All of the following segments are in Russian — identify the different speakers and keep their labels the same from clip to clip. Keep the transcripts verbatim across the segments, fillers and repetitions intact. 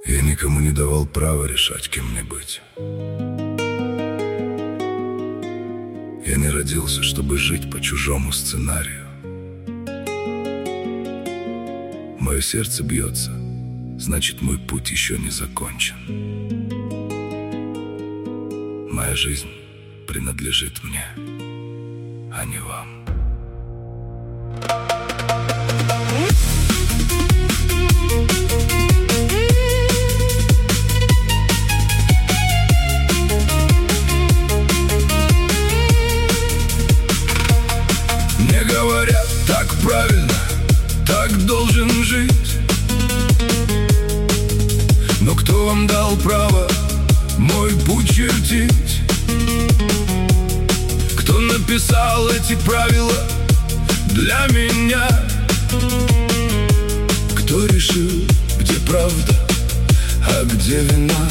Speaker 1: Я никому не давал права решать, кем мне быть. Я не родился, чтобы жить по чужому сценарию. Мое сердце бьется, значит, мой путь еще не закончен. Моя жизнь принадлежит мне, а не вам. Мне говорят, так правильно, так должен жить. Но кто вам дал право мой путь чертить? Кто написал эти правила для меня? Кто решил, где правда, а где вина?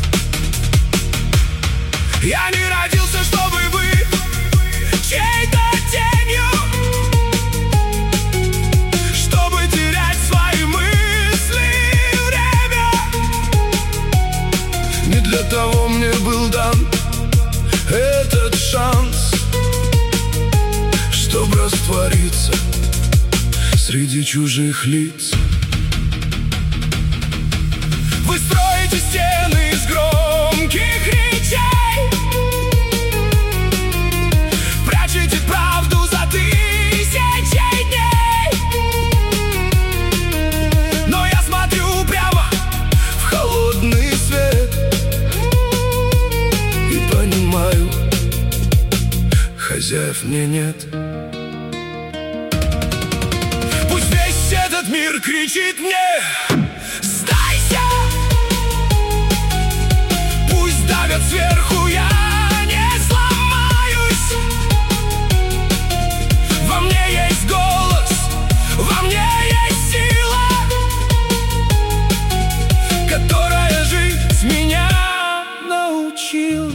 Speaker 1: Я не родился, чтобы быть чьей-то тенью, чтобы терять свои мысли и время. Не для того мне был дан этот шанс, чтобы раствориться среди чужих лиц. Вы строите стены из громких речей, прячете правду за тысячи дней. Но я смотрю прямо в холодный свет и понимаю, хозяев мне нет. Пусть весь этот мир кричит мне: сдайся! Пусть давят сверху, я не сломаюсь. Во мне есть голос, во мне есть сила, которая жить меня научила.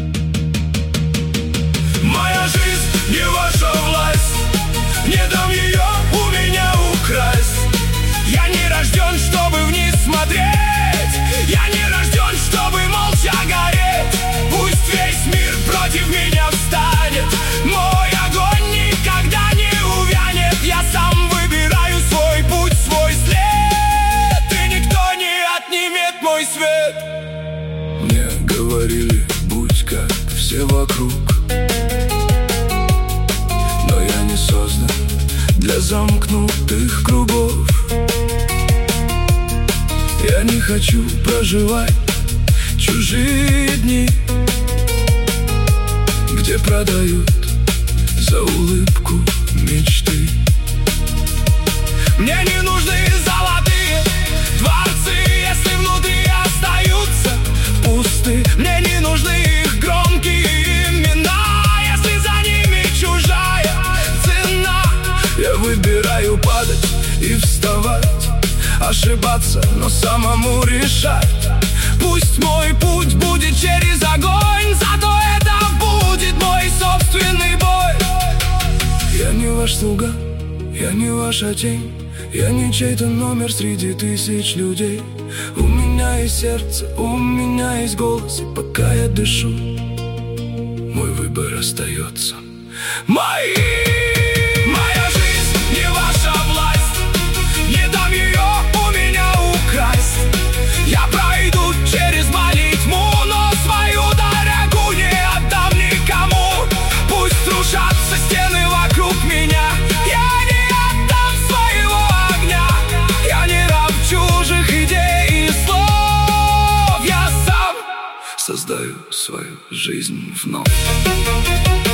Speaker 1: Моя жизнь не ваша власть, не дам ее у меня украсть. Я не рожден, чтобы вниз смотреть, я не рожден, чтобы молча гореть. Пусть весь мир против меня встанет, мой огонь никогда не увянет. Я сам выбираю свой путь, свой след, и никто не отнимет мой свет. Мне говорили, будь как все вокруг, но я не создан для замкнутых кругов. Я не хочу проживать чужие дни, где продают за улыбку мечты. Мне не нужны золотые дворцы, если внутри остаются пусты. Мне не нужны их громкие имена, если за ними чужая цена. Я выбираю падать и вставать, ошибаться, но самому решать. Пусть мой путь будет через огонь, зато это будет мой собственный бой. Я не ваш слуга, я не ваша тень, я не чей-то номер среди тысяч людей. У меня есть сердце, у меня есть голос, и пока я дышу, мой выбор остается. Мои Моя жизнь не ваша власть, не дам ее у меня украсть. Я пройду через молитву, но свою дорогу не отдам никому. Пусть рушатся стены вокруг меня, я не отдам своего огня. Я не раб чужих идей и слов, я сам создаю свою жизнь вновь.